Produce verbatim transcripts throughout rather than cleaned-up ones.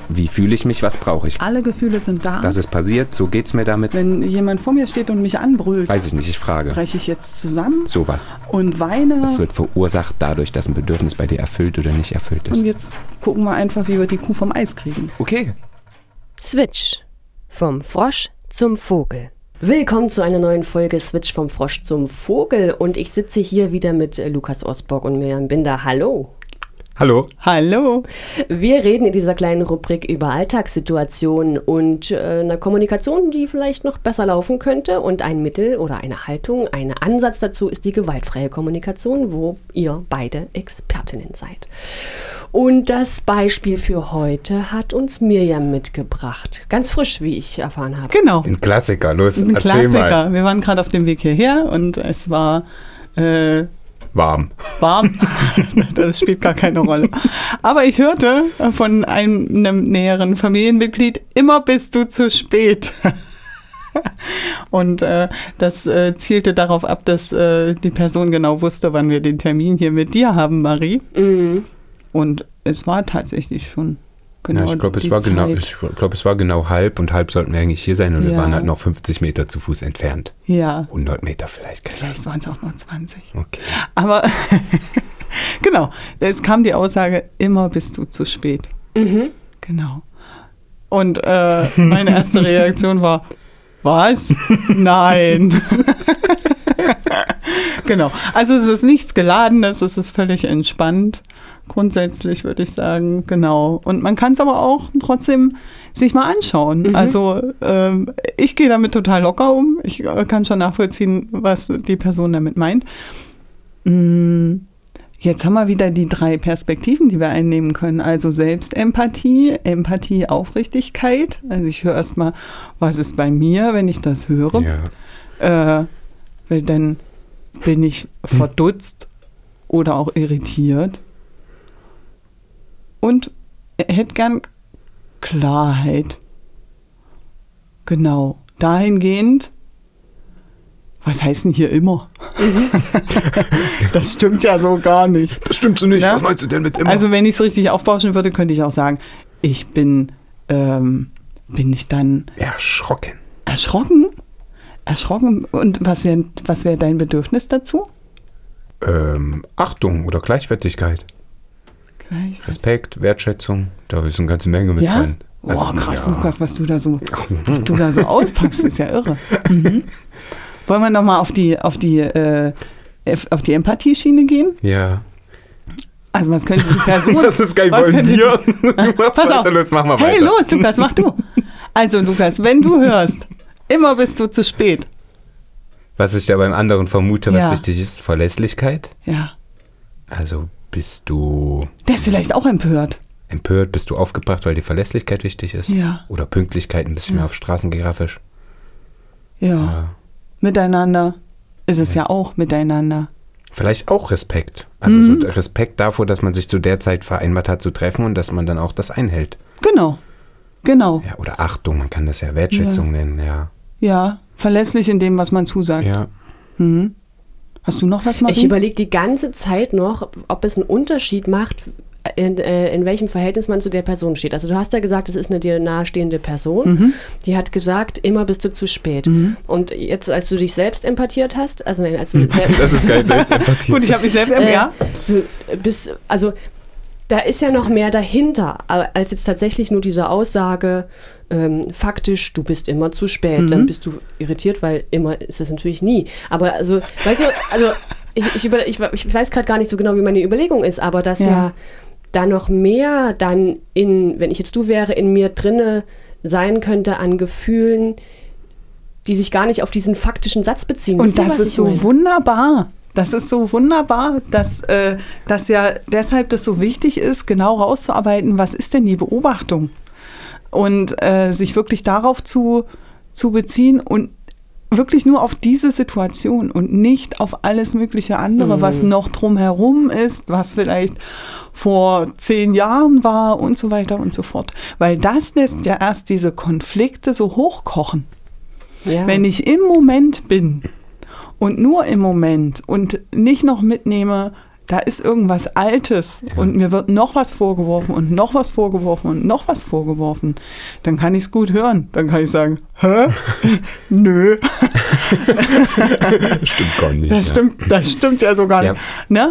Wie fühle ich mich? Was brauche ich? Alle Gefühle sind da. Das ist passiert, so geht's mir damit. Wenn jemand vor mir steht und mich anbrüllt, weiß ich nicht, ich frage. breche ich jetzt zusammen? Sowas. Und weine? Das wird verursacht dadurch, dass ein Bedürfnis bei dir erfüllt oder nicht erfüllt ist. Und jetzt gucken wir einfach, wie wir die Kuh vom Eis kriegen. Okay. Switch. Vom Frosch zum Vogel. Willkommen zu einer neuen Folge Switch vom Frosch zum Vogel. Und ich sitze hier wieder mit Lukas Osborg und Miriam Binder. Hallo. Hallo. Hallo. Wir reden in dieser kleinen Rubrik über Alltagssituationen und äh, eine Kommunikation, die vielleicht noch besser laufen könnte. Und ein Mittel oder eine Haltung, ein Ansatz dazu ist die gewaltfreie Kommunikation, wo ihr beide Expertinnen seid. Und das Beispiel für heute hat uns Miriam mitgebracht. Ganz frisch, wie ich erfahren habe. Genau. Ein Klassiker, los, Ein erzähl Klassiker. mal. Wir waren gerade auf dem Weg hierher und es war äh, warm. Warm. Das spielt gar keine Rolle. Aber ich hörte von einem, einem näheren Familienmitglied, immer bist du zu spät. Und äh, das äh, zielte darauf ab, dass äh, die Person genau wusste, wann wir den Termin hier mit dir haben, Marie. Mhm. Und es war tatsächlich schon genau ja, ich glaube, es war Zeit. genau, ich glaube, es war genau halb und halb sollten wir eigentlich hier sein und ja. wir waren halt noch fünfzig Meter zu Fuß entfernt. Ja. hundert Meter vielleicht. Vielleicht waren es auch noch zwanzig. Okay. Aber genau, es kam die Aussage, immer bist du zu spät. Mhm. Genau. Und äh, meine erste Reaktion war, was? Nein. Genau. Also es ist nichts Geladenes, es ist völlig entspannt. Grundsätzlich würde ich sagen, genau. Und man kann es aber auch trotzdem sich mal anschauen. Mhm. Also ähm, ich gehe damit total locker um. Ich äh, kann schon nachvollziehen, was die Person damit meint. Mm, jetzt haben wir wieder die drei Perspektiven, die wir einnehmen können. Also Selbstempathie, Empathie, Aufrichtigkeit. Also ich höre erstmal, was ist bei mir, wenn ich das höre. Ja. Äh, weil dann bin ich verdutzt oder auch irritiert. Und er hätte gern Klarheit. Genau. Dahingehend, was heißt denn hier immer? Das stimmt ja so gar nicht. Das stimmt so nicht. Na? Was meinst du denn mit immer? Also wenn ich es richtig aufbauschen würde, könnte ich auch sagen, ich bin, ähm, bin ich dann... Erschrocken. Erschrocken? Erschrocken? Und was wäre was wär dein Bedürfnis dazu? Ähm, Achtung oder Gleichwertigkeit. Respekt, Wertschätzung, da ist eine ganze Menge mit ja? drin. Also, oh, krass, ja. Lukas, was du da so, was du da so auspackst, ist ja irre. Mhm. Wollen wir nochmal auf die, auf die, äh, auf die Empathieschiene gehen? Ja. Also was könnte die Person... Das ist geil, wollen könnte, wir? Du machst pass weiter, auf. los, mach mal weiter. Hey, los, Lukas, mach du. Also, Lukas, wenn du hörst, immer bist du zu spät. Was ich ja beim anderen vermute, was ja. wichtig ist, Verlässlichkeit. Ja. Also bist du... Der ist vielleicht auch empört. Empört, bist du aufgebracht, weil die Verlässlichkeit wichtig ist? Ja. Oder Pünktlichkeit, ein bisschen ja. mehr auf Straßengrafisch? Ja. ja. Miteinander ist es ja. ja auch miteinander. Vielleicht auch Respekt. Also mhm. so Respekt davor, dass man sich zu der Zeit vereinbart hat zu treffen und dass man dann auch das einhält. Genau. Genau. Ja, oder Achtung, man kann das ja Wertschätzung ja. nennen, ja. Ja, verlässlich in dem, was man zusagt. Ja. Mhm. Hast du noch was, Marie? Ich überlege die ganze Zeit noch, ob es einen Unterschied macht, in, äh, in welchem Verhältnis man zu der Person steht. Also du hast ja gesagt, es ist eine dir nahestehende Person, mhm. die hat gesagt, immer bist du zu spät. Mhm. Und jetzt, als du dich selbst empathiert hast, also nein, als du selbst das ist geil, selbst empathiert. Gut, ich habe mich selbst empathiert. Äh, ja. So, bist, also da ist ja noch mehr dahinter, als jetzt tatsächlich nur diese Aussage, ähm, faktisch, du bist immer zu spät. Mhm. Dann bist du irritiert, weil immer ist es natürlich nie. Aber also, weißt du, also ich, ich, über, ich, ich weiß gerade gar nicht so genau, wie meine Überlegung ist, aber dass ja, ja da noch mehr dann in, wenn ich jetzt du wäre, in mir drinne sein könnte an Gefühlen, die sich gar nicht auf diesen faktischen Satz beziehen. Und das ist so wunderbar. Das ist so wunderbar, dass, äh, dass ja deshalb das so wichtig ist, genau rauszuarbeiten, was ist denn die Beobachtung? Und äh, sich wirklich darauf zu, zu beziehen und wirklich nur auf diese Situation und nicht auf alles mögliche andere, mhm. was noch drumherum ist, was vielleicht vor zehn Jahren war und so weiter und so fort. Weil das lässt ja erst diese Konflikte so hochkochen. Ja. Wenn ich im Moment bin und nur im Moment und nicht noch mitnehme, da ist irgendwas Altes ja. und mir wird noch was vorgeworfen und noch was vorgeworfen und noch was vorgeworfen, dann kann ich es gut hören. Dann kann ich sagen, hä? Nö. Stimmt gar nicht. Das, ja. stimmt, das stimmt ja so gar nicht. Ja. Ne?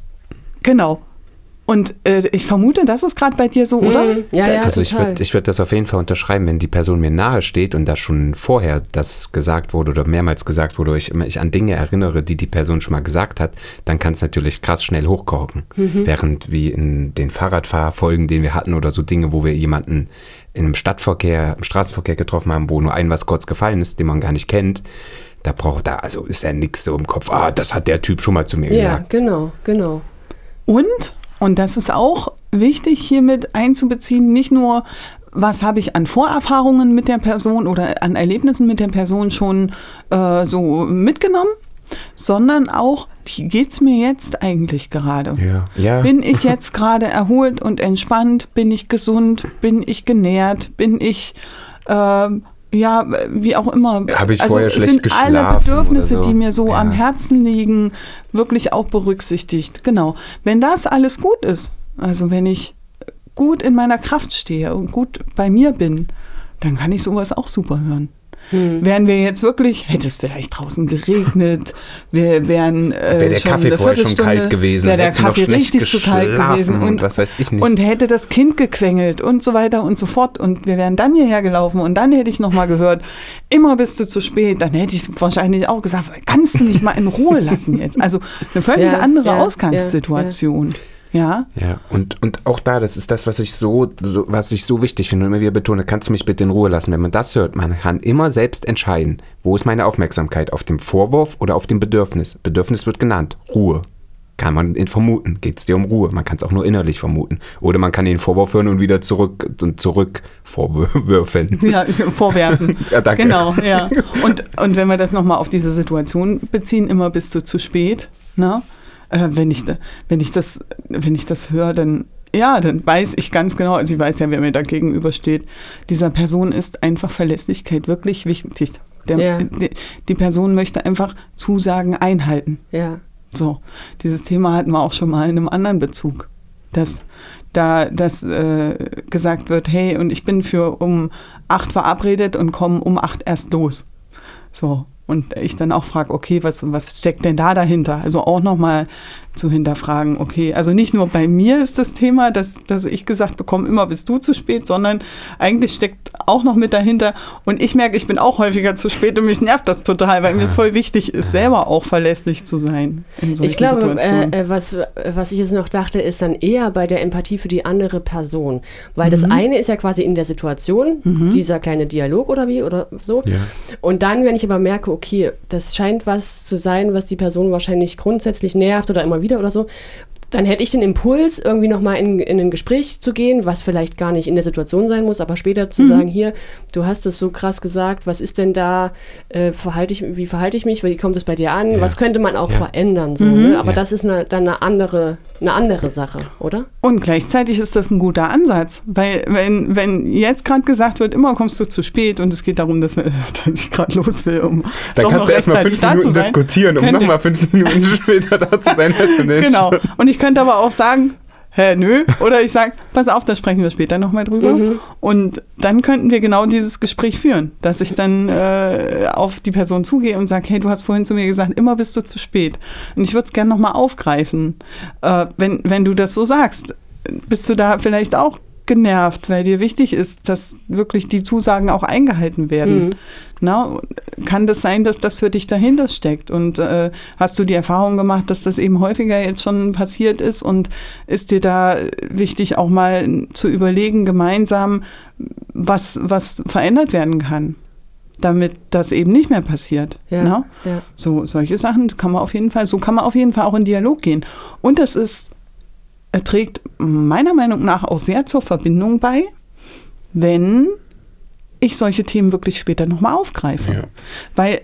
Genau. Und äh, ich vermute, das ist gerade bei dir so, oder? Mhm. Ja, ja, also ich würde ich würd das auf jeden Fall unterschreiben, wenn die Person mir nahe steht und da schon vorher das gesagt wurde oder mehrmals gesagt wurde, ich mich an Dinge erinnere, die die Person schon mal gesagt hat, dann kann es natürlich krass schnell hochkochen. Mhm. Während wie in den Fahrradfahrfolgen, den wir hatten oder so Dinge, wo wir jemanden in einem Stadtverkehr, im Straßenverkehr getroffen haben, wo nur ein was kurz gefallen ist, den man gar nicht kennt, da braucht da, also ist ja nichts so im Kopf, ah, das hat der Typ schon mal zu mir ja, gesagt. Ja, genau, genau. Und Und das ist auch wichtig, hiermit einzubeziehen, nicht nur, was habe ich an Vorerfahrungen mit der Person oder an Erlebnissen mit der Person schon äh, so mitgenommen, sondern auch, wie geht es mir jetzt eigentlich gerade? Ja. Ja. Bin ich jetzt gerade erholt und entspannt? Bin ich gesund? Bin ich genährt? Bin ich... Äh, ja, wie auch immer. Habe ich also vorher schlecht sind geschlafen alle Bedürfnisse, oder so? die mir so ja. am Herzen liegen, wirklich auch berücksichtigt. Genau. Wenn das alles gut ist, also wenn ich gut in meiner Kraft stehe und gut bei mir bin, dann kann ich sowas auch super hören. Hm. Wären wir jetzt wirklich, hätte es vielleicht draußen geregnet, wir wären äh, wäre der schon Kaffee vorher schon kalt gewesen, wäre der hättest du Kaffee noch schlecht richtig zu kalt gewesen und, und was weiß ich nicht. Und hätte das Kind gequengelt und so weiter und so fort und wir wären dann hierher gelaufen und dann hätte ich nochmal gehört, immer bist du zu spät, dann hätte ich wahrscheinlich auch gesagt, kannst du mich mal in Ruhe lassen jetzt? Also eine völlig ja, andere ja, Ausgangssituation. Ja, ja. Ja. Ja, und, und auch da, das ist das, was ich so, so, was ich so wichtig finde und immer wieder betone, kannst du mich bitte in Ruhe lassen. Wenn man das hört, man kann immer selbst entscheiden, wo ist meine Aufmerksamkeit, auf dem Vorwurf oder auf dem Bedürfnis. Bedürfnis wird genannt, Ruhe. Kann man vermuten, geht es dir um Ruhe. Man kann es auch nur innerlich vermuten. Oder man kann den Vorwurf hören und wieder zurück und zurück vorwürfen. Ja, vorwerfen. Ja, danke. Genau, ja. Und, und wenn wir das nochmal auf diese Situation beziehen, immer bist du zu spät, ne? Äh, wenn ich, wenn ich das, wenn ich das höre, dann, ja, dann weiß ich ganz genau, also ich weiß ja, wer mir da gegenübersteht, dieser Person ist einfach Verlässlichkeit wirklich wichtig. Der, ja. die, die Person möchte einfach Zusagen einhalten. Ja. So, dieses Thema hatten wir auch schon mal in einem anderen Bezug, dass da dass, äh, gesagt wird, hey, und ich bin für um acht verabredet und komme um acht erst los. So. Und ich dann auch frage, okay, was, was steckt denn da dahinter? Also auch nochmal zu hinterfragen, okay, also nicht nur bei mir ist das Thema, dass, dass ich gesagt bekomme, immer bist du zu spät, sondern eigentlich steckt auch noch mit dahinter und ich merke, ich bin auch häufiger zu spät und mich nervt das total, weil mir es voll wichtig ist, selber auch verlässlich zu sein in solchen Ich glaube, Situationen. äh, was, was ich jetzt noch dachte, ist dann eher bei der Empathie für die andere Person, weil mhm. das eine ist ja quasi in der Situation, mhm. dieser kleine Dialog oder wie oder so ja. und dann, wenn ich aber merke, okay, das scheint was zu sein, was die Person wahrscheinlich grundsätzlich nervt oder immer wieder oder so, dann hätte ich den Impuls, irgendwie nochmal in, in ein Gespräch zu gehen, was vielleicht gar nicht in der Situation sein muss, aber später zu mhm. sagen, hier, du hast es so krass gesagt, was ist denn da, äh, verhalte ich, wie verhalte ich mich, wie kommt es bei dir an, ja. was könnte man auch ja. verändern, so, mhm. ne? Aber ja. das ist eine, dann eine andere, eine andere Sache, oder? Und gleichzeitig ist das ein guter Ansatz, weil wenn, wenn jetzt gerade gesagt wird, immer kommst du zu spät und es geht darum, dass, wir, dass ich gerade los will, um dann kannst du erstmal fünf Minuten diskutieren, um nochmal fünf Minuten später da zu sein. Als genau, und ich könnte aber auch sagen, hä, nö, oder ich sage, pass auf, da sprechen wir später nochmal drüber. Mhm. Und dann könnten wir genau dieses Gespräch führen, dass ich dann äh, auf die Person zugehe und sage, hey, du hast vorhin zu mir gesagt, immer bist du zu spät. Und ich würde es gerne nochmal aufgreifen. Äh, wenn, wenn du das so sagst, bist du da vielleicht auch genervt, weil dir wichtig ist, dass wirklich die Zusagen auch eingehalten werden. Mhm. Na, kann das sein, dass das für dich dahinter steckt? Und äh, hast du die Erfahrung gemacht, dass das eben häufiger jetzt schon passiert ist? Und ist dir da wichtig, auch mal zu überlegen, gemeinsam, was, was verändert werden kann, damit das eben nicht mehr passiert? Ja, na? Ja. So, solche Sachen kann man auf jeden Fall, so kann man auf jeden Fall auch in Dialog gehen. Und das ist Er trägt meiner Meinung nach auch sehr zur Verbindung bei, wenn ich solche Themen wirklich später nochmal aufgreife. Ja. Weil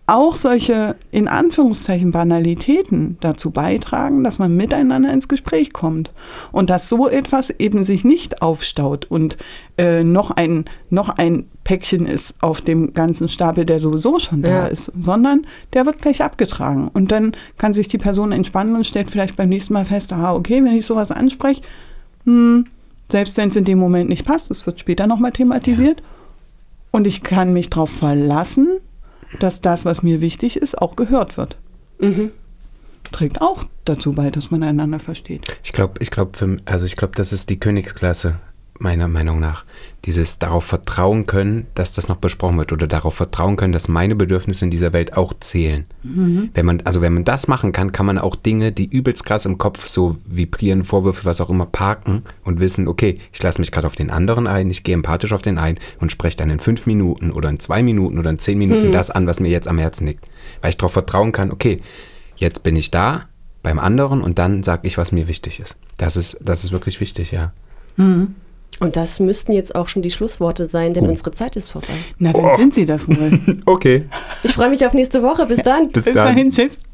auch solche, in Anführungszeichen, Banalitäten dazu beitragen, dass man miteinander ins Gespräch kommt. Und dass so etwas eben sich nicht aufstaut und äh, noch, ein, noch ein Päckchen ist auf dem ganzen Stapel, der sowieso schon da Ja. ist, sondern der wird gleich abgetragen. Und dann kann sich die Person entspannen und stellt vielleicht beim nächsten Mal fest, aha, okay, wenn ich sowas anspreche, hm, selbst wenn es in dem Moment nicht passt, es wird später nochmal thematisiert. Und ich kann mich darauf verlassen, dass das, was mir wichtig ist, auch gehört wird. Mhm. Trägt auch dazu bei, dass man einander versteht. Ich glaube, ich glaube, also ich glaube, das ist die Königsklasse, meiner Meinung nach. Dieses darauf vertrauen können, dass das noch besprochen wird oder darauf vertrauen können, dass meine Bedürfnisse in dieser Welt auch zählen. Mhm. Wenn man, also wenn man das machen kann, kann man auch Dinge, die übelst krass im Kopf so vibrieren, Vorwürfe, was auch immer, parken und wissen, okay, ich lasse mich gerade auf den anderen ein, ich gehe empathisch auf den ein und spreche dann in fünf Minuten oder in zwei Minuten oder in zehn Minuten mhm. das an, was mir jetzt am Herzen liegt. Weil ich darauf vertrauen kann, okay, jetzt bin ich da beim anderen und dann sage ich, was mir wichtig ist. Das ist, das ist wirklich wichtig, ja. Mhm. Und das müssten jetzt auch schon die Schlussworte sein, denn Oh. unsere Zeit ist vorbei. Na, dann oh. sind sie das wohl. Okay. Ich freue mich auf nächste Woche. Bis dann. Bis, Bis dann. dahin, tschüss.